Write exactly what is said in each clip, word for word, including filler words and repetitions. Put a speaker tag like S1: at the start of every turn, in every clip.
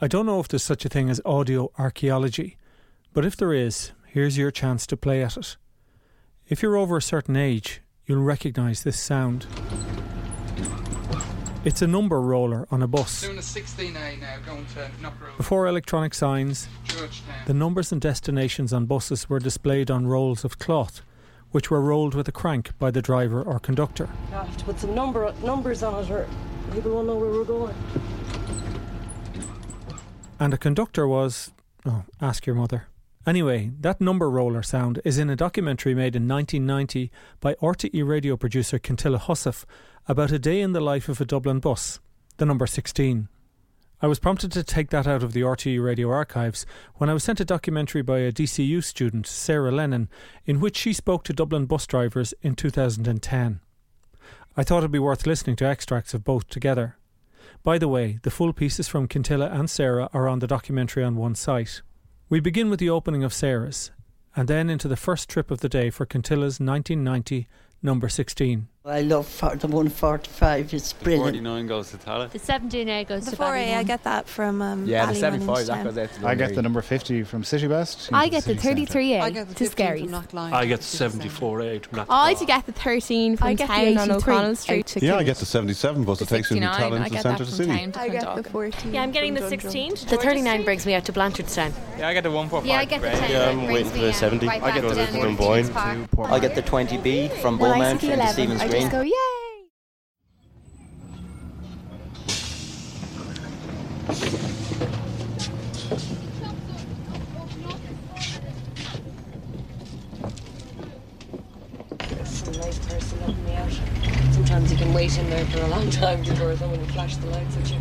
S1: I don't know if there's such a thing as audio archaeology, but if there is, here's your chance to play at it. If you're over a certain age, you'll recognise this sound. It's a number roller on a bus.
S2: Doing a sixteen A now, going to Knockroad.
S1: Before electronic signs,
S2: Georgetown.
S1: the numbers and destinations on buses were displayed on rolls of cloth, which were rolled with a crank by the driver or conductor.
S3: I have to put some number numbers on it or people won't know where we're going.
S1: And a conductor was... oh, ask your mother. Anyway, that number roller sound is in a documentary made in nineteen ninety by R T E radio producer Kintilla Hussif about a day in the life of a Dublin bus, the number sixteen. I was prompted to take that out of the R T E radio archives when I was sent a documentary by a D C U student, Sarah Lennon, in which she spoke to Dublin bus drivers in two thousand ten. I thought it'd be worth listening to extracts of both together. By the way, the full pieces from Kintilla and Sarah are on the documentary on one site. We begin with the opening of Sarah's, and then into the first trip of the day for Kintilla's nineteen ninety number sixteen.
S4: I love for the one forty-five, it's brilliant.
S5: forty-nine goes to Tala.
S6: The seventeen A goes
S7: the
S6: to
S7: four A,
S6: Ballymun.
S7: I get that from um,
S8: Yeah, the
S7: Ballymun
S8: seventy-five, that
S7: into
S8: goes out to
S9: I get the number fifty from City West.
S6: I get the
S9: City Centre.
S6: thirty-three A
S10: I get the
S6: to
S10: fifteen
S6: Skerries.
S10: from Knockline.
S11: I get the seventy-four A to Knockline.
S6: I to get the thirteen from
S7: I get the
S6: town on
S7: eighty-three.
S6: O'Connell Street to
S12: Yeah, I get the seventy-seven bus that takes you from Tallinn to the centre of the city.
S7: I get the fourteen.
S6: Yeah, I'm getting
S7: from
S6: the
S7: Dundrum.
S6: sixteen to
S13: The thirty-nine brings me out to Blanchardstown.
S5: Yeah, I get the one four five.
S6: Yeah, I get the ten.
S11: Yeah, I'm waiting for the seventy. I get the from Boyne.
S8: I get the twenty B from
S7: When I
S8: Beaumont
S7: see the
S8: into
S7: eleven,
S8: Stevens
S7: I
S8: Green.
S7: just go, yay!
S3: Some nice person letting me out. Sometimes you can wait in there for a long time before someone will flash the lights at you.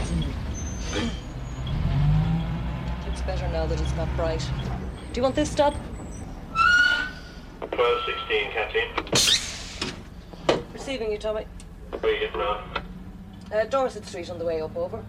S3: Looks better now that it's got bright. Do you want this stop?
S14: twelve sixteen, Captain.
S3: Receiving you, Tommy.
S14: Where are you getting on?
S3: Uh, Dorset Street on the way up, over.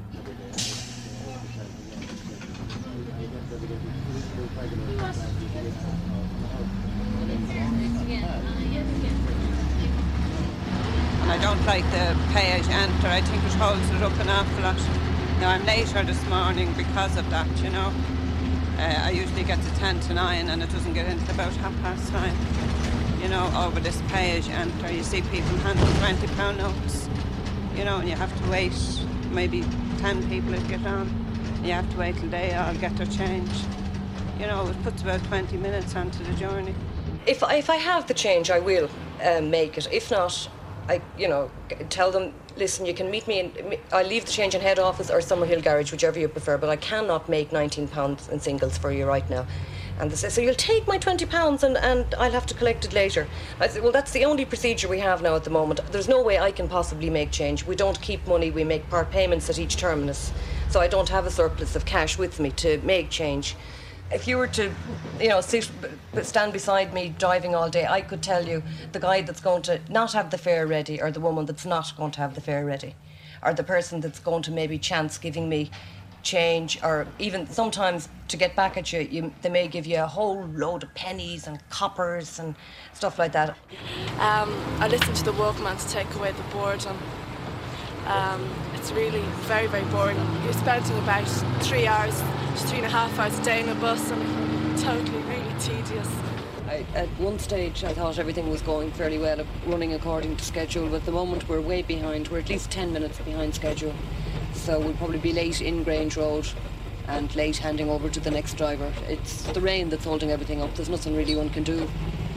S10: And I don't like the pay as you enter. I think it holds it up an awful lot. Now, I'm later this morning because of that, you know. Uh, I usually get to ten to nine and it doesn't get into about half past nine. You know, over this pay as you enter, you see people handing twenty pound notes, you know, and you have to wait, maybe ten people if you get on. You have to wait till they all get their change. You know, it puts about twenty minutes onto the journey.
S3: If, if I have the change, I will um, make it. If not, I, you know, tell them, listen, you can meet me in, I'll leave the change in head office or Summerhill Garage, whichever you prefer, but I cannot make nineteen pounds in singles for you right now. And they say, so you'll take my twenty pounds and, and I'll have to collect it later. I said, well, that's the only procedure we have now at the moment. There's no way I can possibly make change. We don't keep money, we make part payments at each terminus. So I don't have a surplus of cash with me to make change. If you were to, you know, sit, stand beside me driving all day, I could tell you the guy that's going to not have the fare ready or the woman that's not going to have the fare ready or the person that's going to maybe chance giving me change, or even sometimes to get back at you, you they may give you a whole load of pennies and coppers and stuff like that.
S15: Um, I listen to the Walkman to take away the boredom. Um, it's really very, very boring. You're spending about three hours, three and a half hours a day in a bus, and totally, really tedious.
S3: I, at one stage, I thought everything was going fairly well, running according to schedule, but at the moment we're way behind. We're at least ten minutes behind schedule. So we'll probably be late in Grange Road and late handing over to the next driver. It's the rain that's holding everything up. There's nothing really one can do.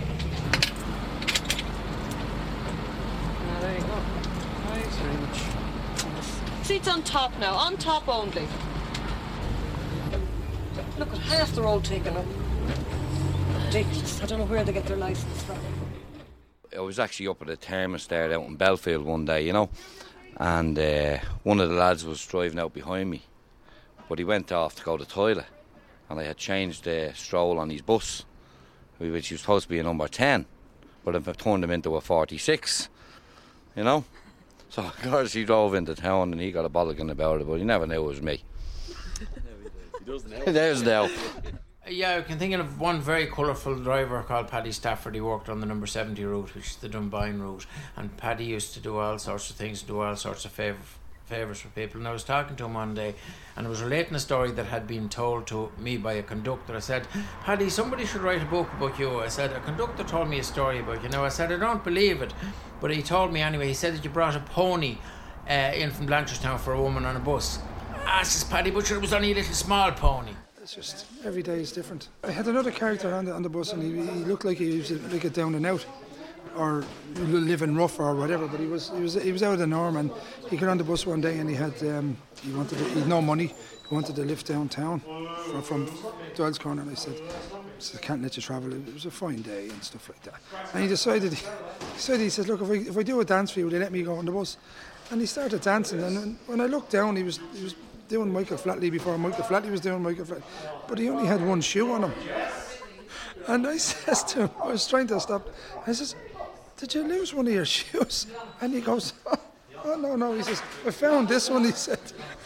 S3: Ah, there you go. Thanks very much. Seats on top now, on top only. Look at half the road taken up. Ridiculous. I don't know where they get their licence from.
S16: I was actually up at a thermos there out in Belfield one day, you know. And uh, one of the lads was driving out behind me, but he went off to go to the toilet, and I had changed the uh, stroll on his bus, which was supposed to be a number ten, but I've turned him into a forty-six, you know. So of course he drove into town and he got a bollocking about it, but he never knew it was me.
S11: He doesn't know.
S16: There's now.
S17: Yeah, I can think of one very colourful driver called Paddy Stafford. He worked on the number seventy route, which is the Dunboyne route, and Paddy used to do all sorts of things, do all sorts of favour, favours for people. And I was talking to him one day, and I was relating a story that had been told to me by a conductor. I said, Paddy, somebody should write a book about you. I said, a conductor told me a story about you. Now, I said, I don't believe it, but he told me anyway. He said that you brought a pony uh, in from Blanchardstown for a woman on a bus. Ah, says Paddy, but sure, it was only a little small pony.
S18: It's just, every day is different. I had another character on the, on the bus, and he, he looked like he was a, like a down and out, or living rough or whatever, but he was he was he was out of the norm. And he got on the bus one day, and he had um, he wanted to, he had no money. He wanted to live downtown from, from Doyle's Corner, and I said, I can't let you travel. It was a fine day and stuff like that. And he decided, he decided he said, look, if I if I do a dance for you, will they let me go on the bus? And he started dancing, and when I looked down, he was he was doing Michael Flatley before Michael Flatley was doing Michael Flatley, but he only had one shoe on him. And I says to him, I was trying to stop, I says, did you lose one of your shoes? And he goes, oh, oh no, no. He says, I found this one, he said.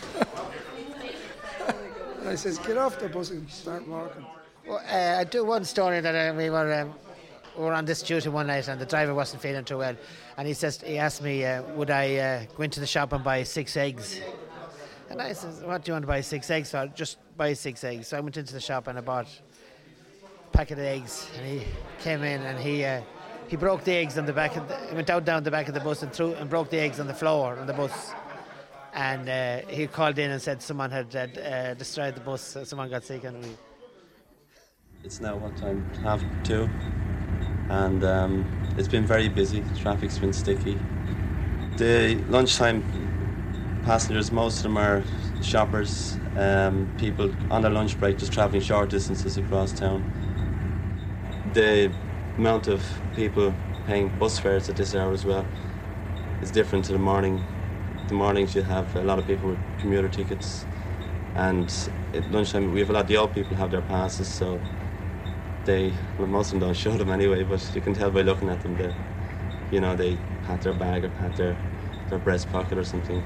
S18: And I says, get off the bus and start walking.
S19: Well, uh, I do one story that uh, we were um, we were on this duty one night, and the driver wasn't feeling too well. And he says, he asked me, uh, would I uh, go into the shop and buy six eggs? And I said, what do you want to buy six eggs for? Just buy six eggs. So I went into the shop and I bought a packet of eggs. And he came in and he uh, he broke the eggs on the back of the, he went out down the back of the bus and threw and broke the eggs on the floor on the bus. And uh, he called in and said someone had uh, destroyed the bus, so someone got sick. And we.
S20: It's now what time? Half two. And um, it's been very busy. Traffic's been sticky. The lunchtime passengers, most of them are shoppers, um, people on their lunch break just travelling short distances across town. The amount of people paying bus fares at this hour as well is different to the morning. The mornings you have a lot of people with commuter tickets, and at lunchtime we have a lot of the old people have their passes, so they, well, most of them don't show them anyway, but you can tell by looking at them that, you know, they pat their bag or pat their, their breast pocket or something.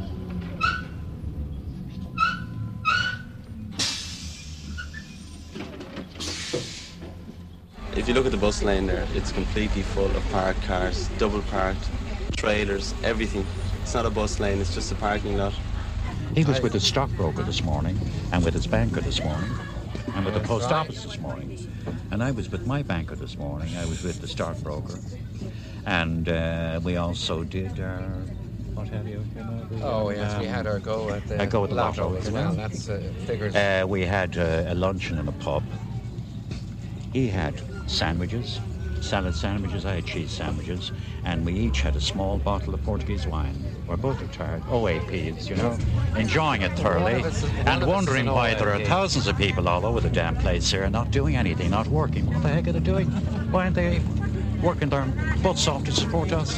S20: If you look at the bus lane there, it's completely full of parked cars, double parked, trailers, everything. It's not a bus lane, it's just a parking lot.
S21: He was with his stockbroker this morning, and with his banker this morning, and with the post office this morning. And I was with my banker this morning, I was with the stockbroker. And uh, we also did our, what have you? you know, the,
S22: oh, yes,
S21: um,
S22: we had our go at the,
S21: a go at the
S22: lotto,
S21: lotto
S22: as well. That's uh, figures.
S21: Uh, we had uh, a luncheon in a pub. He had sandwiches, salad sandwiches, I had cheese sandwiches, and we each had a small bottle of Portuguese wine. We're both retired O A Ps, you know, enjoying it thoroughly, and wondering why there are thousands of people all over the damn place here not doing anything, not working. What the heck are they doing? Why aren't they working their butts off to support us?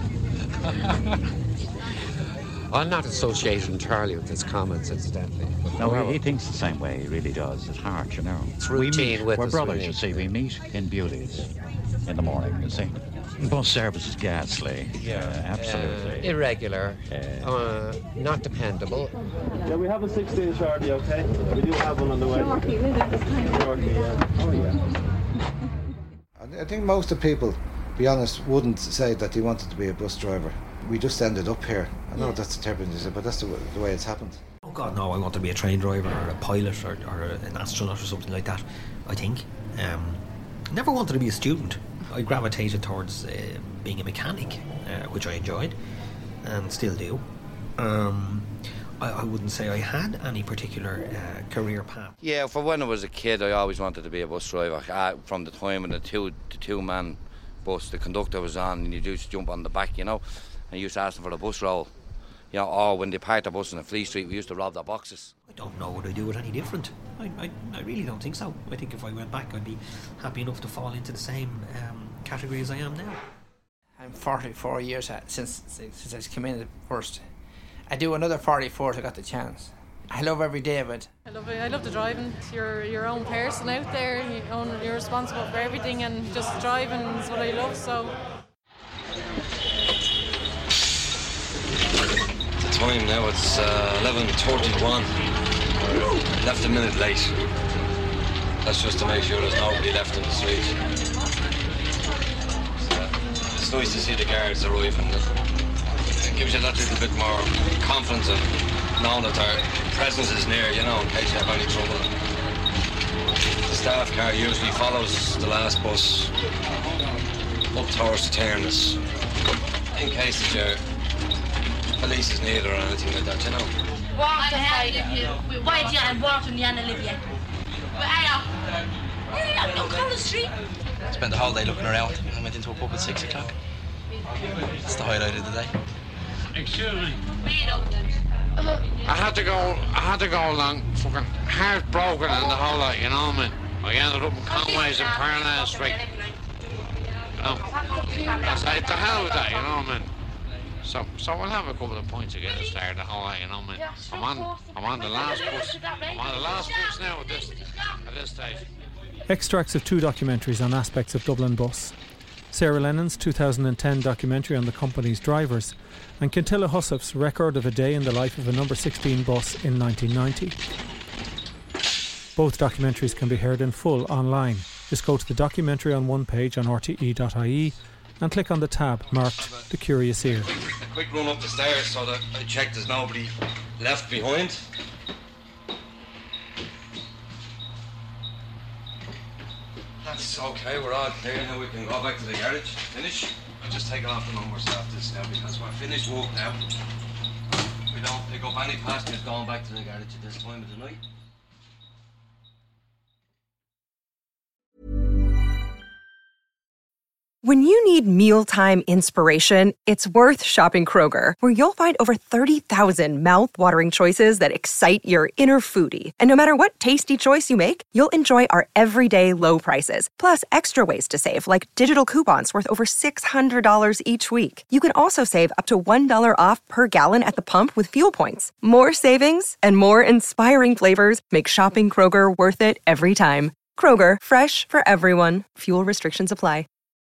S22: I'm not associated entirely with his comments, incidentally.
S21: No, he, he thinks the same way, he really does, at heart, you know.
S22: It's routine
S21: we meet,
S22: with
S21: we're
S22: us,
S21: brothers,
S22: really.
S21: you see, we meet in beauties in the morning, you see. Bus service is ghastly.
S22: Yeah,
S21: uh, absolutely.
S22: Uh, irregular,
S21: uh,
S22: uh, not dependable.
S20: Yeah, we have a sixteen shorty, okay? We do have one on the way. Shorty, yeah. Oh,
S23: yeah. I think most of the people, to be honest, wouldn't say that they wanted to be a bus driver. We just ended up here. I know yeah. that's terrible, but that's the, the way it's happened.
S24: Oh God, no, I want to be a train driver or a pilot or, or an astronaut or something like that, I think. Um, never wanted to be a student. I gravitated towards uh, being a mechanic, uh, which I enjoyed and still do. Um, I, I wouldn't say I had any particular uh, career path.
S16: Yeah, for when I was a kid, I always wanted to be a bus driver. Uh, from the time when the two the two man bus, the conductor was on, and you used to jump on the back, you know, and you used to ask them for the bus roll. You know, or when they parked the bus in the Fleet Street, we used to rob their boxes.
S24: I don't know would I do it any different. I, I, I really don't think so. I think if I went back, I'd be happy enough to fall into the same um, category as I am now.
S25: I'm forty-four years at, since since I came in first. I do another forty-four if I got the chance. I love every day of it.
S26: I love it. I love the driving. You're your own person out there. You own, you're responsible for everything, and just driving is what I love. So.
S27: The time now, it's uh, eleven thirty-one. We're left a minute late. That's just to make sure there's nobody left in the street. So, it's nice to see the guards arriving. gives you that little bit more confidence and knowing that their presence is near, you know, in case you have any trouble. The staff car usually follows the last bus up towards the terminus in case that your police is needed or anything like that, you know.
S1: Walk the hell, why do you walk from the end of Libya? Where are you? I'm on Collins Street.
S2: Spent the whole day looking around and went into a pub at six o'clock. That's the highlight of the day.
S27: Excuse me.
S22: I had to go, I had to go along fucking heartbroken and the whole lot, you know what I mean? I ended up in Conways and Parnell Street. You know? I said, to hell with that, you know what I mean? So, so we'll have a couple of points to get us there, the whole lot, you know what I mean? I'm on, I'm on the last bus, I'm on the last bus now at this, at this stage.
S4: Extracts of two documentaries on aspects of Dublin Bus. Sarah Lennon's two thousand ten documentary on the company's drivers, and Kintilla Hussof's record of a day in the life of a number sixteen bus in nineteen ninety. Both documentaries can be heard in full online. Just go to the documentary on one page on r t e dot i e and click on the tab marked The Curious Ear.
S27: A quick run up the stairs so that I check there's nobody left behind. That's okay, we're all clear now, we can go back to the garage, finish. I'm just taking off the numbers off this now because we're finished work now. We don't pick up any passengers going back to the garage at this time of the night.
S5: When you need mealtime inspiration, it's worth shopping Kroger, where you'll find over thirty thousand mouth-watering choices that excite your inner foodie. And no matter what tasty choice you make, you'll enjoy our everyday low prices, plus extra ways to save, like digital coupons worth over six hundred dollars each week. You can also save up to one dollar off per gallon at the pump with fuel points. More savings and more inspiring flavors make shopping Kroger worth it every time. Kroger, fresh for everyone. Fuel restrictions apply.